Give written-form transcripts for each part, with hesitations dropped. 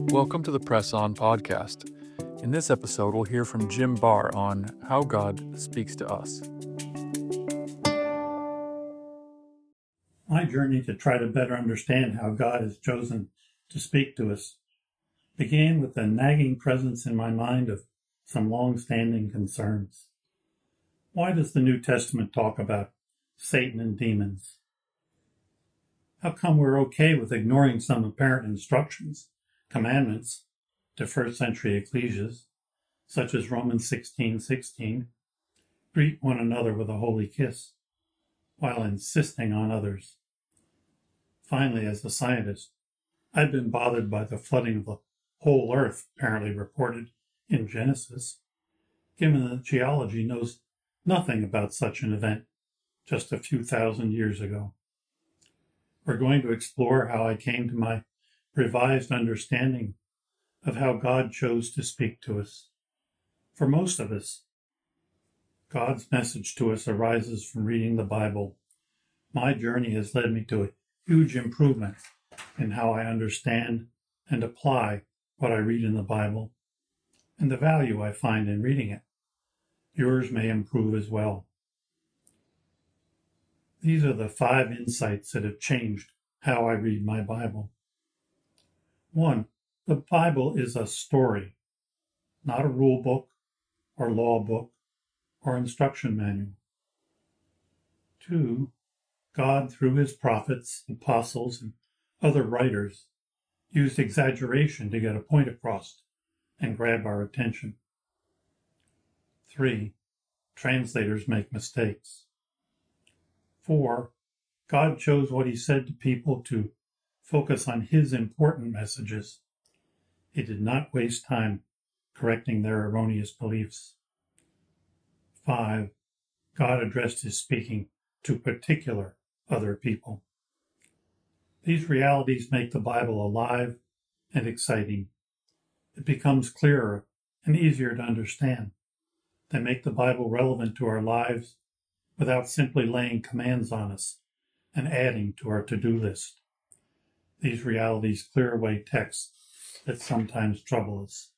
Welcome to the Press On podcast. In this episode, we'll hear from Jim Barr on how God speaks to us. My journey to try to better understand how God has chosen to speak to us began with a nagging presence in my mind of some long-standing concerns. Why does the New Testament talk about Satan and demons? How come we're okay with ignoring some apparent instructions, commandments, to first-century ecclesias, such as Romans 16:16, greet one another with a holy kiss, while insisting on others? Finally, as a scientist, I've been bothered by the flooding of the whole earth apparently reported in Genesis, given that geology knows nothing about such an event just a few thousand years ago. We're going to explore how I came to my revised understanding of how God chose to speak to us. For most of us, God's message to us arises from reading the Bible. My journey has led me to a huge improvement in how I understand and apply what I read in the Bible and the value I find in reading it. Yours may improve as well. These are the 5 insights that have changed how I read my Bible. 1. The Bible is a story, not a rule book or law book or instruction manual. 2. God, through his prophets, apostles, and other writers, used exaggeration to get a point across and grab our attention. 3. Translators make mistakes. 4. God chose what he said to people to focus on his important messages. He did not waste time correcting their erroneous beliefs. 5. God addressed his speaking to particular other people. These realities make the Bible alive and exciting. It becomes clearer and easier to understand. They make the Bible relevant to our lives without simply laying commands on us and adding to our to-do list. These realities clear away texts that sometimes trouble us.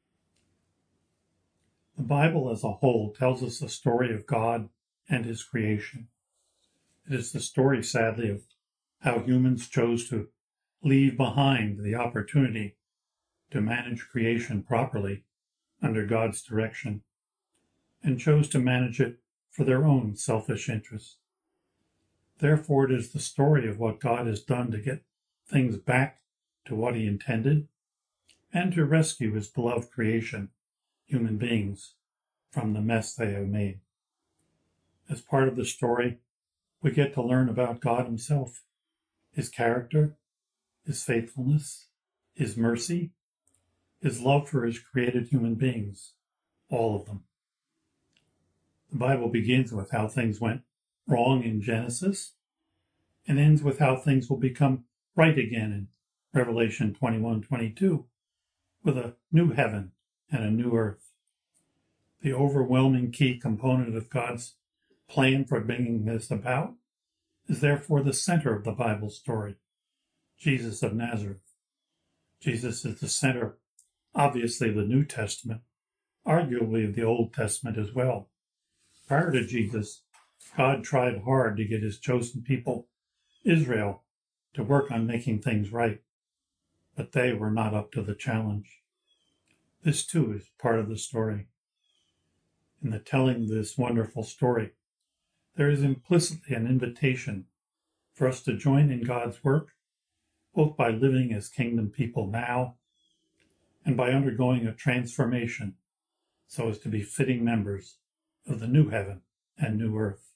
The Bible as a whole tells us the story of God and his creation. It is the story, sadly, of how humans chose to leave behind the opportunity to manage creation properly under God's direction and chose to manage it for their own selfish interests. Therefore, it is the story of what God has done to get things back to what he intended and to rescue his beloved creation, human beings, from the mess they have made. As part of the story, we get to learn about God himself, his character, his faithfulness, his mercy, his love for his created human beings, all of them. The Bible begins with how things went wrong in Genesis and ends with how things will become right again in Revelation 21:22, with a new heaven and a new earth. The overwhelming key component of God's plan for bringing this about is therefore the center of the Bible story, Jesus of Nazareth. Jesus is the center, obviously, of the New Testament, arguably of the Old Testament as well. Prior to Jesus, God tried hard to get his chosen people, Israel, to work on making things right, but they were not up to the challenge. This, too, is part of the story. In the telling of this wonderful story, there is implicitly an invitation for us to join in God's work, both by living as kingdom people now and by undergoing a transformation so as to be fitting members of the new heaven and new earth.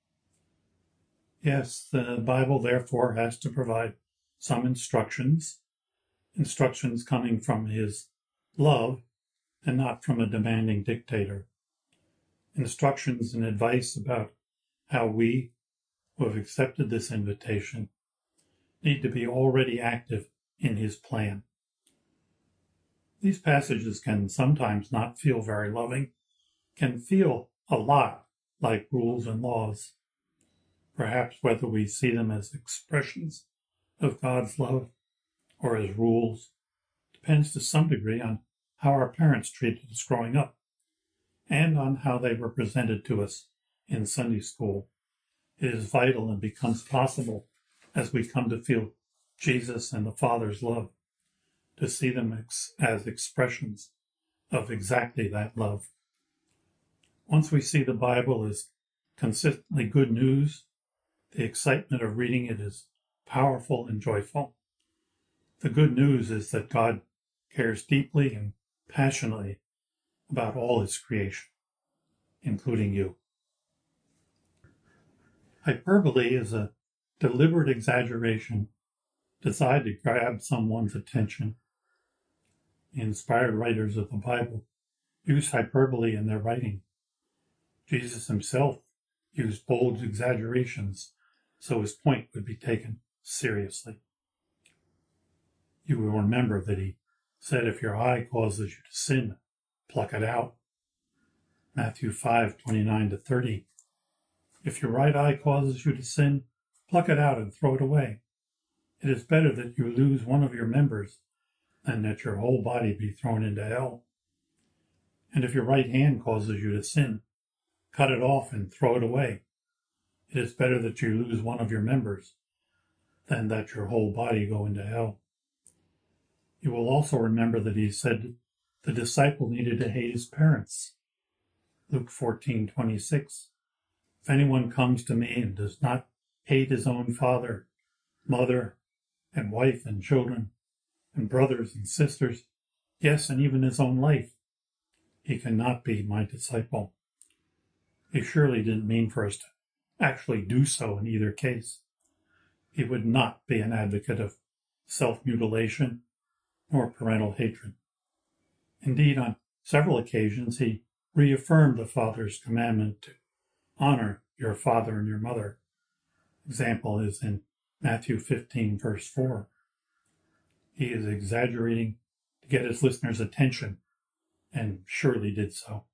Yes, the Bible therefore has to provide some instructions coming from his love and not from a demanding dictator. Instructions and advice about how we, who have accepted this invitation, need to be already active in his plan. These passages can sometimes not feel very loving, can feel a lot like rules and laws. Perhaps whether we see them as expressions of God's love or as rules depends to some degree on how our parents treated us growing up and on how they were presented to us in Sunday school. It is vital and becomes possible as we come to feel Jesus and the Father's love, to see them as expressions of exactly that love. Once we see the Bible as consistently good news, the excitement of reading it is powerful and joyful. The good news is that God cares deeply and passionately about all his creation, including you. Hyperbole is a deliberate exaggeration designed to grab someone's attention. The inspired writers of the Bible use hyperbole in their writing. Jesus himself used bold exaggerations so his point would be taken seriously. You will remember that he said, if your eye causes you to sin, pluck it out. Matthew 5:29-30. If your right eye causes you to sin, pluck it out and throw it away. It is better that you lose one of your members than that your whole body be thrown into hell. And if your right hand causes you to sin, cut it off and throw it away. It is better that you lose one of your members than that your whole body go into hell. You will also remember that he said the disciple needed to hate his parents. Luke 14:26. If anyone comes to me and does not hate his own father, mother, and wife and children, and brothers and sisters, yes, and even his own life, he cannot be my disciple. He surely didn't mean for us to actually do so in either case. He would not be an advocate of self-mutilation nor parental hatred. Indeed, on several occasions, he reaffirmed the Father's commandment to honor your father and your mother. Example is in Matthew 15, verse 4. He is exaggerating to get his listeners' attention, and surely did so.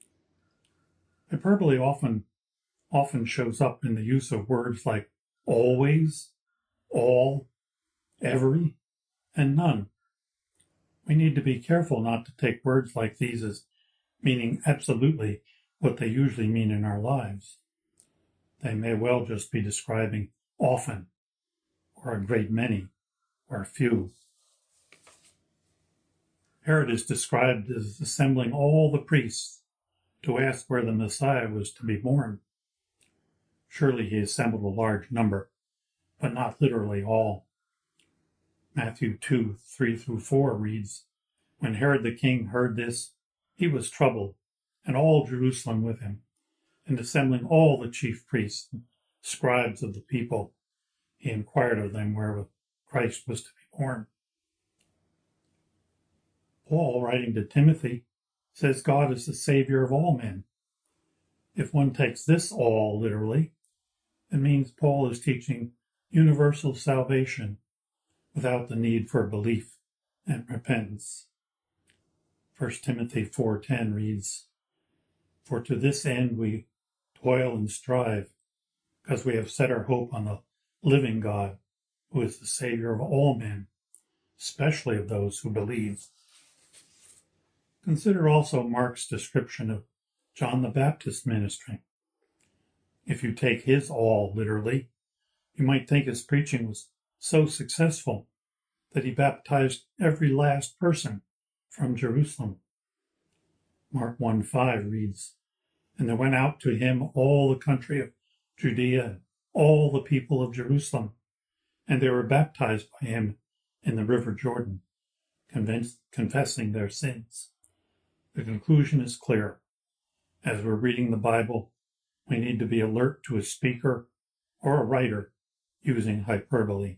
Hyperbole often shows up in the use of words like always, all, every, and none. We need to be careful not to take words like these as meaning absolutely what they usually mean in our lives. They may well just be describing often, or a great many, or a few. Herod is described as assembling all the priests to ask where the Messiah was to be born. Surely he assembled a large number, but not literally all. Matthew 2:3-4 reads, when Herod the king heard this, he was troubled, and all Jerusalem with him, and assembling all the chief priests and scribes of the people, he inquired of them where Christ was to be born. Paul, writing to Timothy, says God is the Savior of all men. If one takes this all literally, it means Paul is teaching universal salvation without the need for belief and repentance. 1 Timothy 4:10 reads, for to this end we toil and strive, because we have set our hope on the living God, who is the Savior of all men, especially of those who believe. Consider also Mark's description of John the Baptist's ministry. If you take his all literally, you might think his preaching was so successful that he baptized every last person from Jerusalem. Mark 1:5 reads, and there went out to him all the country of Judea and all the people of Jerusalem, and they were baptized by him in the river Jordan, confessing their sins. The conclusion is clear. As we're reading the Bible, we need to be alert to a speaker or a writer using hyperbole.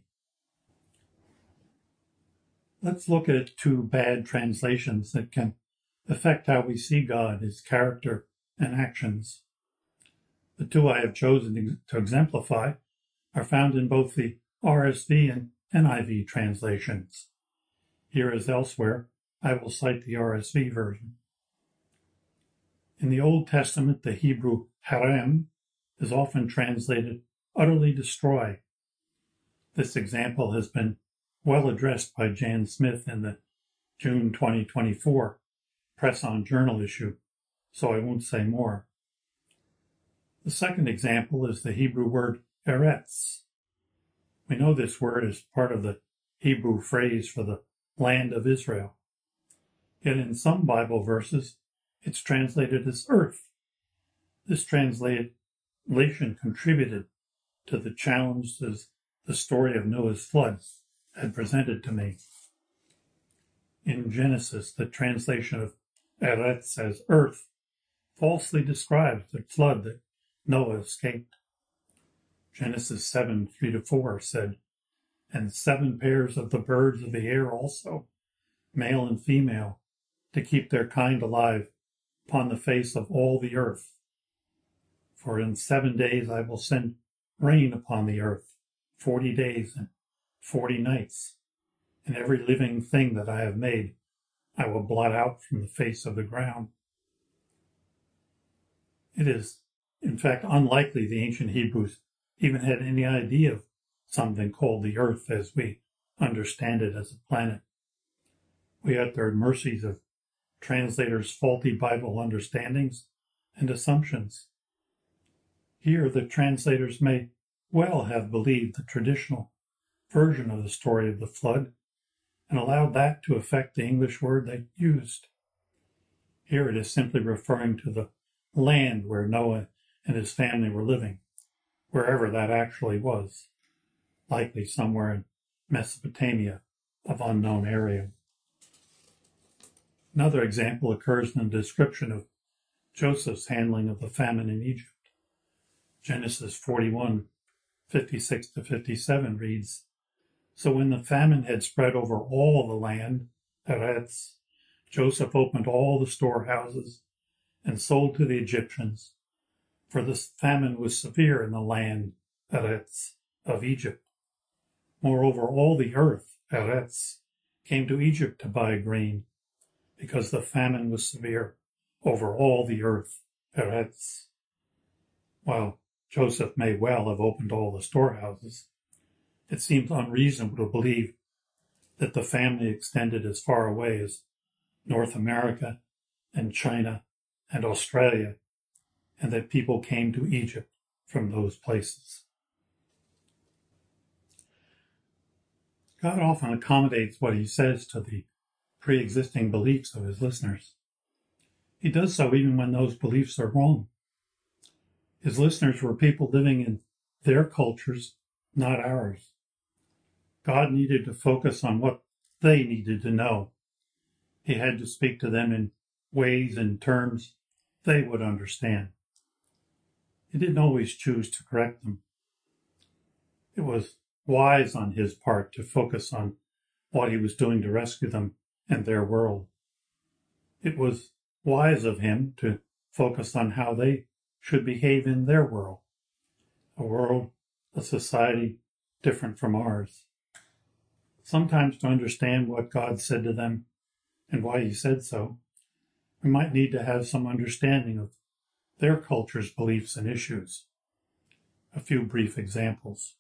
Let's look at two bad translations that can affect how we see God, his character, and actions. The two I have chosen to exemplify are found in both the RSV and NIV translations. Here as elsewhere, I will cite the RSV version. In the Old Testament, the Hebrew harem is often translated utterly destroy. This example has been well addressed by Jan Smith in the June 2024 Press On Journal issue, so I won't say more. The second example is the Hebrew word eretz. We know this word is part of the Hebrew phrase for the land of Israel. Yet in some Bible verses, it's translated as earth. This translation contributed to the challenges the story of Noah's flood had presented to me. In Genesis, the translation of eretz as earth falsely describes the flood that Noah escaped. Genesis 7:3-4 said, "And 7 pairs of the birds of the air also, male and female, to keep their kind alive upon the face of all the earth. For in 7 days I will send rain upon the earth, 40 days and 40 nights, and every living thing that I have made I will blot out from the face of the ground." It is, in fact, unlikely the ancient Hebrews even had any idea of something called the earth as we understand it as a planet. We are at the mercies of translators' faulty Bible understandings and assumptions. Here, the translators may well have believed the traditional version of the story of the flood and allowed that to affect the English word they used. Here it is simply referring to the land where Noah and his family were living, wherever that actually was, likely somewhere in Mesopotamia of unknown area. Another example occurs in the description of Joseph's handling of the famine in Egypt. Genesis 41:56-57 reads, "So when the famine had spread over all the land, eretz, Joseph opened all the storehouses and sold to the Egyptians, for the famine was severe in the land, eretz, of Egypt. Moreover, all the earth, eretz, came to Egypt to buy grain, because the famine was severe over all the earth, eretz." While Joseph may well have opened all the storehouses, it seems unreasonable to believe that the family extended as far away as North America and China and Australia, and that people came to Egypt from those places. God often accommodates what he says to the pre-existing beliefs of his listeners. He does so even when those beliefs are wrong. His listeners were people living in their cultures, not ours. God needed to focus on what they needed to know. He had to speak to them in ways and terms they would understand. He didn't always choose to correct them. It was wise on his part to focus on what he was doing to rescue them and their world. It was wise of him to focus on how they should behave in their world, a society different from ours. Sometimes to understand what God said to them and why he said so, we might need to have some understanding of their culture's beliefs and issues. A few brief examples.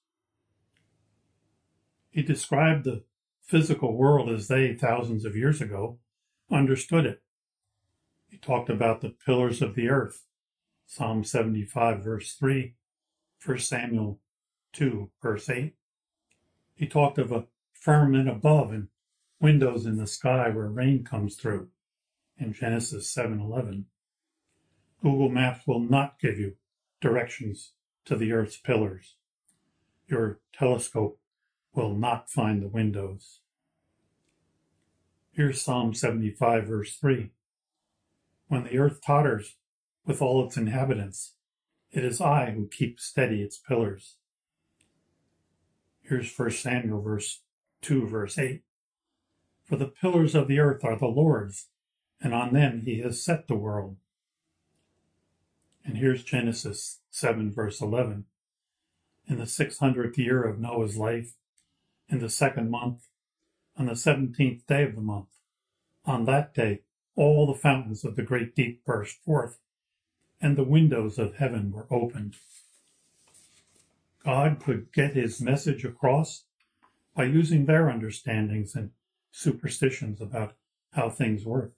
He described the physical world as they, thousands of years ago, understood it. He talked about the pillars of the earth, Psalm 75, verse 3, 1 Samuel 2, verse 8. He talked of a firmament above and windows in the sky where rain comes through, in Genesis 7:11. Google Maps will not give you directions to the earth's pillars. Your telescope will not find the windows. Here's Psalm 75, verse 3. "When the earth totters with all its inhabitants, it is I who keep steady its pillars." Here's 1 Samuel 2, verse 8. "For the pillars of the earth are the Lord's, and on them he has set the world." And here's Genesis 7, verse 11. "In the 600th year of Noah's life, in the 2nd month, on the 17th day of the month, on that day all the fountains of the great deep burst forth, and the windows of heaven were opened." God could get his message across by using their understandings and superstitions about how things work.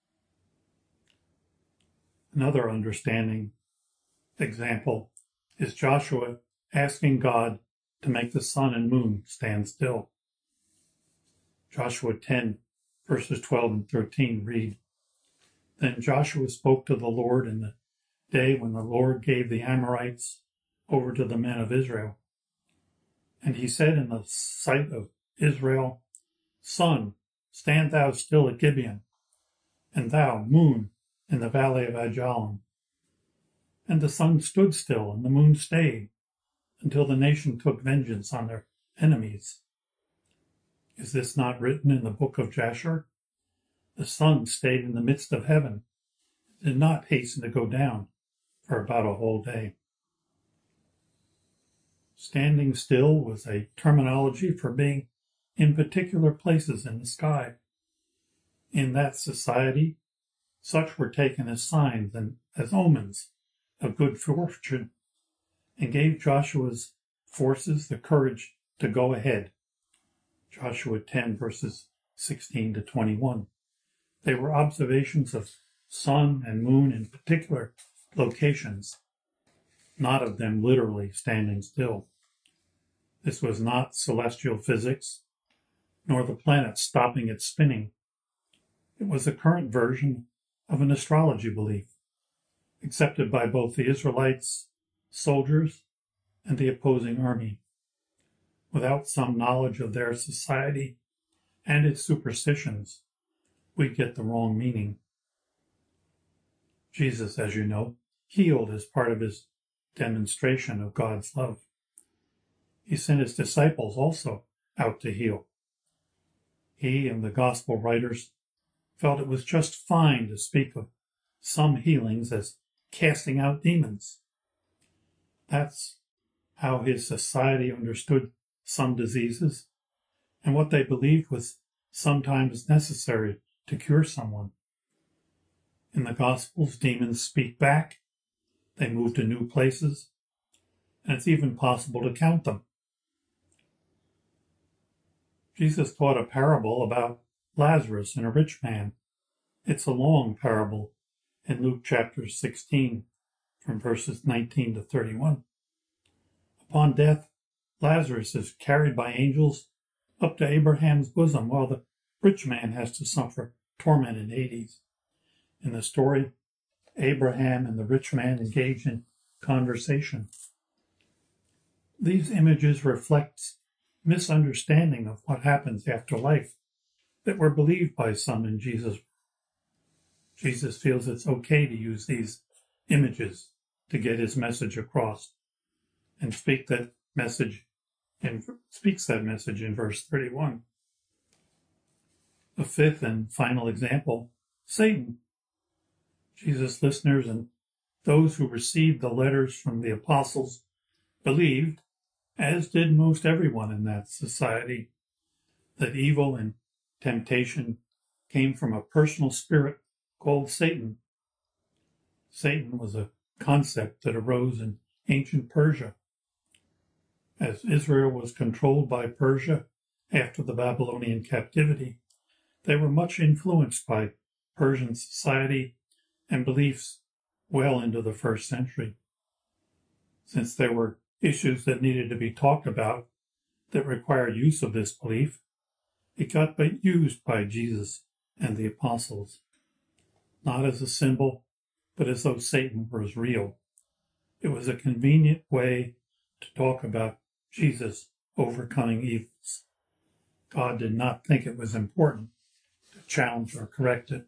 Another understanding example is Joshua asking God to make the sun and moon stand still. Joshua 10, verses 12 and 13 read, "Then Joshua spoke to the Lord in the day when the Lord gave the Amorites over to the men of Israel. And he said in the sight of Israel, Sun, stand thou still at Gibeon, and thou, moon, in the valley of Ajalon. And the sun stood still, and the moon stayed, until the nation took vengeance on their enemies. Is this not written in the book of Jasher? The sun stayed in the midst of heaven, it did not hasten to go down for about a whole day." Standing still was a terminology for being in particular places in the sky. In that society, such were taken as signs and as omens of good fortune, and gave Joshua's forces the courage to go ahead. Joshua 10, verses 16 to 21. They were observations of sun and moon in particular locations, not of them literally standing still. This was not celestial physics, nor the planet stopping its spinning. It was a current version of an astrology belief, accepted by both the Israelites, soldiers, and the opposing army. Without some knowledge of their society and its superstitions, we get the wrong meaning. Jesus, as you know, healed as part of his demonstration of God's love. He sent his disciples also out to heal. He and the gospel writers felt it was just fine to speak of some healings as casting out demons. That's how his society understood some diseases, and what they believed was sometimes necessary to cure someone. In the Gospels, demons speak back, they move to new places, and it's even possible to count them. Jesus taught a parable about Lazarus and a rich man. It's a long parable in Luke chapter 16, from verses 19 to 31. Upon death, Lazarus is carried by angels up to Abraham's bosom, while the rich man has to suffer torment in Hades. In the story, Abraham and the rich man engage in conversation. These images reflect misunderstanding of what happens after life that were believed by some in Jesus. Jesus feels it's okay to use these images to get his message across, and speaks that message in verse 31. The fifth and final example, Satan. Jesus' listeners and those who received the letters from the apostles believed, as did most everyone in that society, that evil and temptation came from a personal spirit called Satan. Satan was a concept that arose in ancient Persia. As Israel was controlled by Persia after the Babylonian captivity, they were much influenced by Persian society and beliefs well into the 1st century. Since there were issues that needed to be talked about that required use of this belief, it got used by Jesus and the apostles, not as a symbol, but as though Satan was real. It was a convenient way to talk about Jesus overcoming evils. God did not think it was important to challenge or correct it.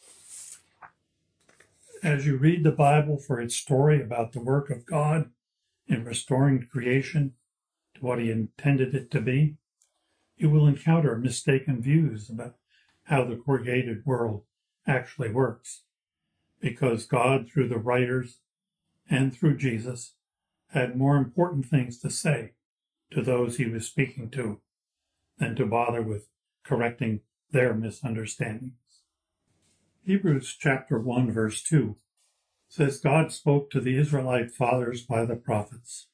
As you read the Bible for its story about the work of God in restoring creation to what he intended it to be, you will encounter mistaken views about how the created world actually works, because God, through the writers and through Jesus, had more important things to say to those he was speaking to than to bother with correcting their misunderstandings. Hebrews chapter 1, verse 2 says God spoke to the Israelite fathers by the prophets.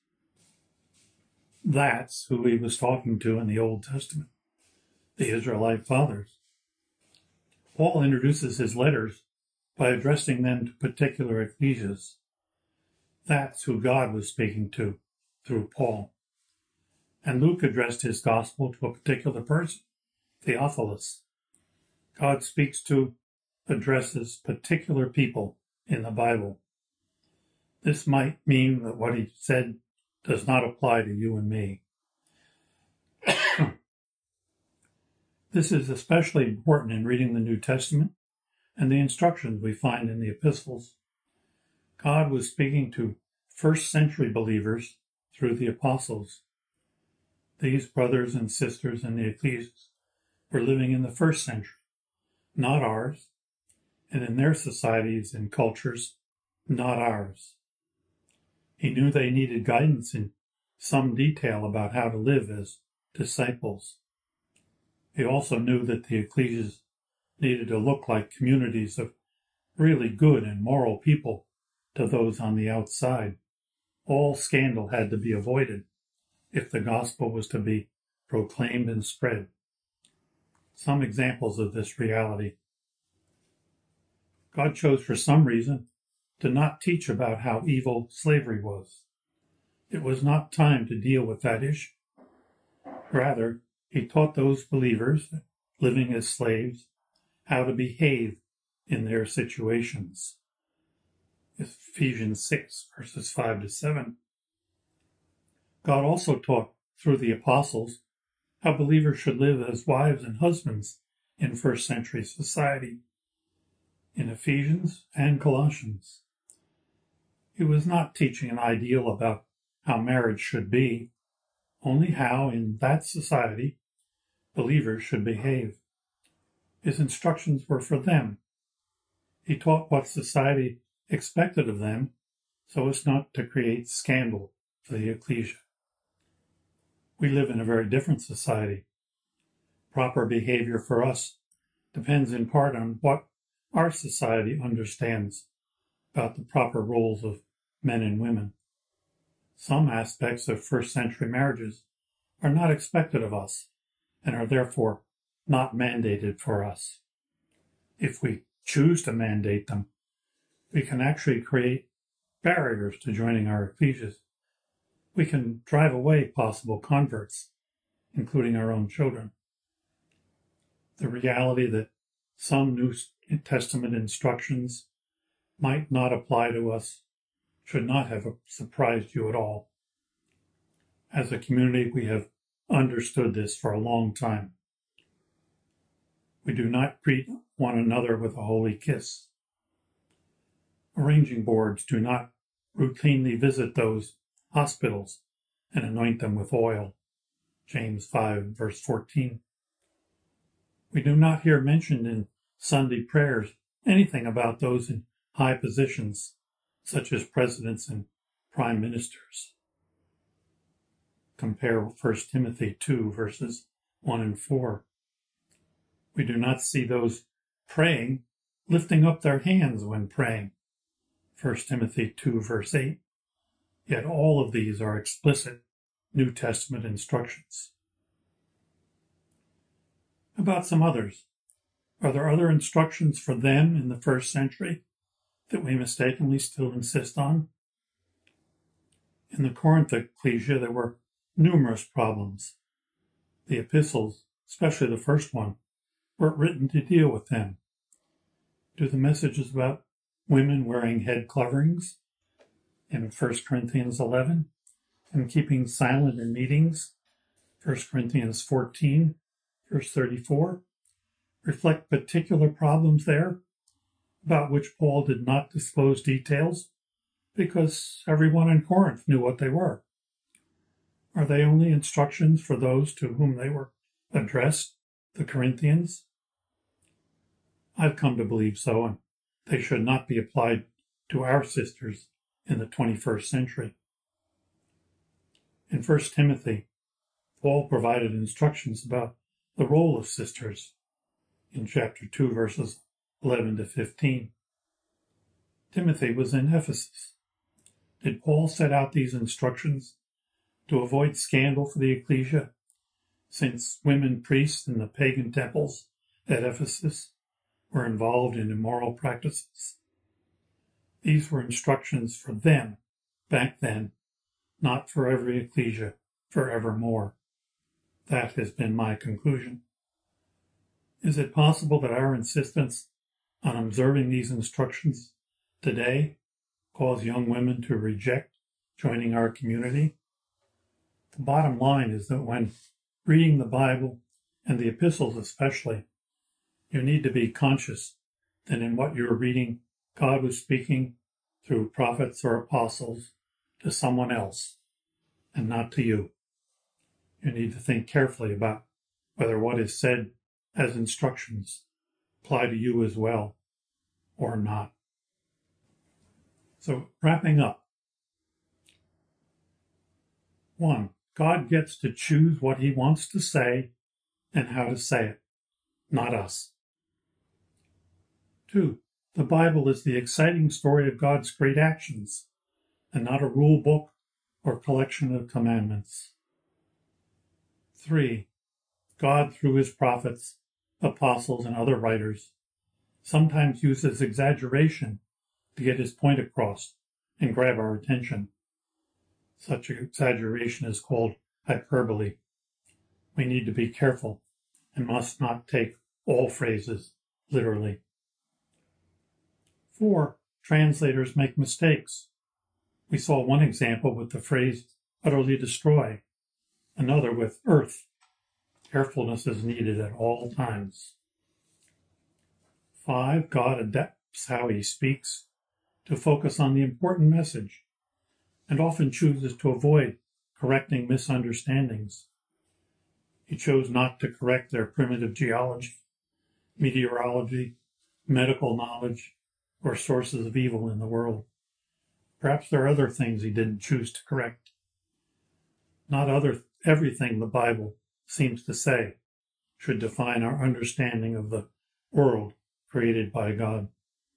That's who he was talking to in the Old Testament, the Israelite fathers. Paul introduces his letters by addressing them to particular ecclesias. That's who God was speaking to through Paul. And Luke addressed his gospel to a particular person, Theophilus. God addresses particular people in the Bible. This might mean that what he said does not apply to you and me. This is especially important in reading the New Testament and the instructions we find in the epistles. God was speaking to first-century believers through the apostles. These brothers and sisters in the ecclesias were living in the first century, not ours, and in their societies and cultures, not ours. He knew they needed guidance in some detail about how to live as disciples. He also knew that the ecclesias needed to look like communities of really good and moral people to those on the outside. All scandal had to be avoided if the gospel was to be proclaimed and spread. Some examples of this reality. God chose for some reason to not teach about how evil slavery was. It was not time to deal with that issue. Rather, he taught those believers living as slaves how to behave in their situations. Ephesians 6, verses 5 to 7. God also taught through the apostles how believers should live as wives and husbands in first century society, in Ephesians and Colossians. He was not teaching an ideal about how marriage should be, only how, in that society, believers should behave. His instructions were for them. He taught what society expected of them so as not to create scandal for the ecclesia. We live in a very different society. Proper behavior for us depends in part on what our society understands about the proper roles of men and women. Some aspects of first-century marriages are not expected of us and are therefore not mandated for us. If we choose to mandate them, we can actually create barriers to joining our ecclesias. We can drive away possible converts, including our own children. The reality that some New Testament instructions might not apply to us should not have surprised you at all. As a community, we have understood this for a long time. We do not greet one another with a holy kiss. Arranging boards do not routinely visit those hospitals and anoint them with oil. James 5, verse 14. We do not hear mentioned in Sunday prayers anything about those in high positions, such as presidents and prime ministers. Compare 1 Timothy 2, verses 1 and 4. We do not see those praying lifting up their hands when praying. 1 Timothy 2, verse 8. Yet all of these are explicit New Testament instructions. About some others. Are there other instructions for them in the first century that we mistakenly still insist on? In the Corinth ecclesia, there were numerous problems. The epistles, especially the first one, were written to deal with them. Do the messages about women wearing head coverings in 1 Corinthians 11 and keeping silent in meetings, 1 Corinthians 14, verse 34, reflect particular problems there about which Paul did not disclose details because everyone in Corinth knew what they were? Are they only instructions for those to whom they were addressed, the Corinthians? I've come to believe so, and they should not be applied to our sisters in the 21st century. In 1 Timothy, Paul provided instructions about the role of sisters in chapter 2, verses 11 to 15. Timothy was in Ephesus. Did Paul set out these instructions to avoid scandal for the ecclesia, since women priests in the pagan temples at Ephesus were involved in immoral practices. These were instructions for them back then, not for every ecclesia forevermore. That has been my conclusion. Is it possible that our insistence on observing these instructions today cause young women to reject joining our community? The bottom line is that when reading the Bible, and the epistles especially, you need to be conscious that in what you're reading, God was speaking through prophets or apostles to someone else and not to you. You need to think carefully about whether what is said as instructions apply to you as well or not. So, wrapping up. 1. God gets to choose what he wants to say and how to say it, not us. 2. The Bible is the exciting story of God's great actions and not a rule book or collection of commandments. 3. God, through his prophets, apostles, and other writers, sometimes uses exaggeration to get his point across and grab our attention. Such exaggeration is called hyperbole. We need to be careful and must not take all phrases literally. 4. Translators make mistakes. We saw one example with the phrase utterly destroy, another with earth. Carefulness is needed at all times. 5. God adapts how he speaks to focus on the important message and often chooses to avoid correcting misunderstandings. He chose not to correct their primitive geology, meteorology, medical knowledge, or sources of evil in the world. Perhaps there are other things he didn't choose to correct. Not everything the Bible seems to say should define our understanding of the world created by God.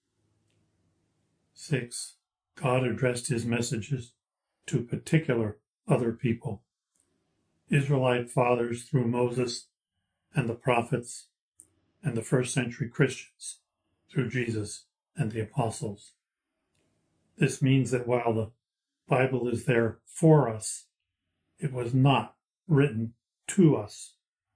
6. God addressed his messages to particular other people. Israelite fathers through Moses and the prophets, and the first century Christians through Jesus and the apostles. This means that while the Bible is there for us, it was not written to us.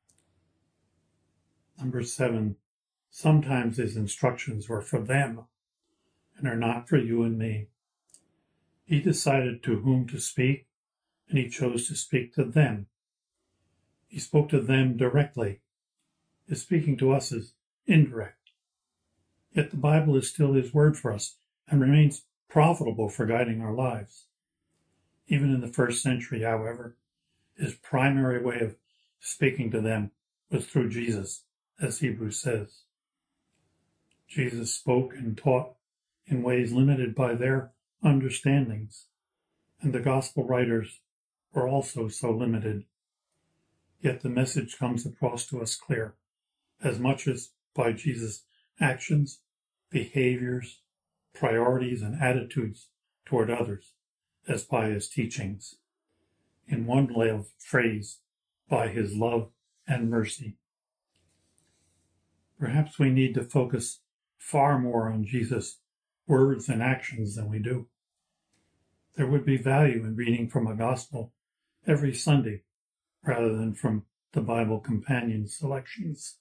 7. Sometimes his instructions were for them and are not for you and me. He decided to whom to speak, and he chose to speak to them. He spoke to them directly. His speaking to us is indirect. Yet the Bible is still his word for us and remains profitable for guiding our lives. Even in the first century, however, his primary way of speaking to them was through Jesus, as Hebrews says. Jesus spoke and taught in ways limited by their understandings, and the gospel writers were also so limited. Yet the message comes across to us clear, as much as by Jesus' actions, behaviors, priorities, and attitudes toward others, as by his teachings. In one phrase, by his love and mercy. Perhaps we need to focus far more on Jesus' words and actions than we do. There would be value in reading from a gospel every Sunday rather than from the Bible Companion selections.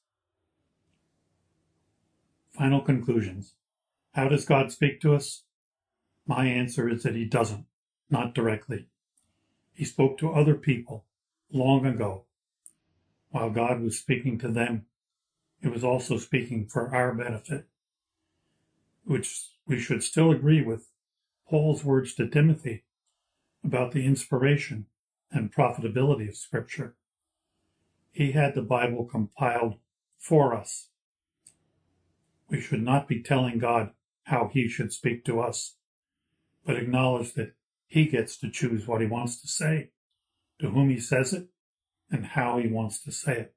Final conclusions. How does God speak to us? My answer is that he doesn't, not directly. He spoke to other people long ago. While God was speaking to them, he was also speaking for our benefit, which we should still agree with Paul's words to Timothy about the inspiration and profitability of Scripture. He had the Bible compiled for us. We should not be telling God how he should speak to us, but acknowledge that he gets to choose what he wants to say, to whom he says it, and how he wants to say it.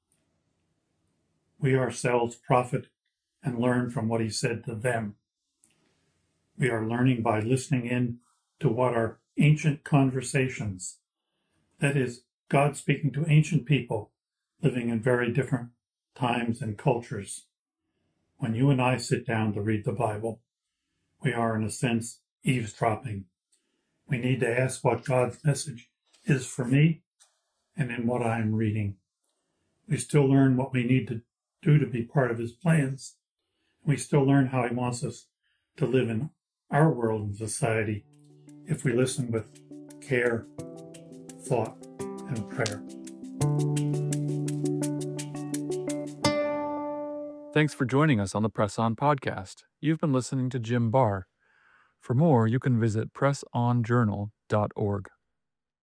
We ourselves profit and learn from what he said to them. We are learning by listening in to what are ancient conversations. That is, God speaking to ancient people living in very different times and cultures. When you and I sit down to read the Bible, we are, in a sense, eavesdropping. We need to ask what God's message is for me and in what I am reading. We still learn what we need to do to be part of His plans. We still learn how He wants us to live in our world and society if we listen with care, thought, and prayer. Thanks for joining us on the Press On podcast. You've been listening to Jim Barr. For more, you can visit pressonjournal.org.